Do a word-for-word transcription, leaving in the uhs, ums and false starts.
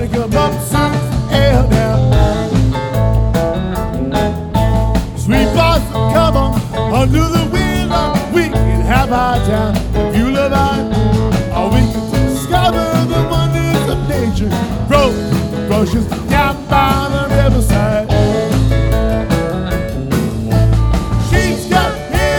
Everybody come up, surf air now. Sweet blossom, come on, under the willow. We can have our time if you love our. Or we can discover the wonders of nature. Rose bushes down by the riverside.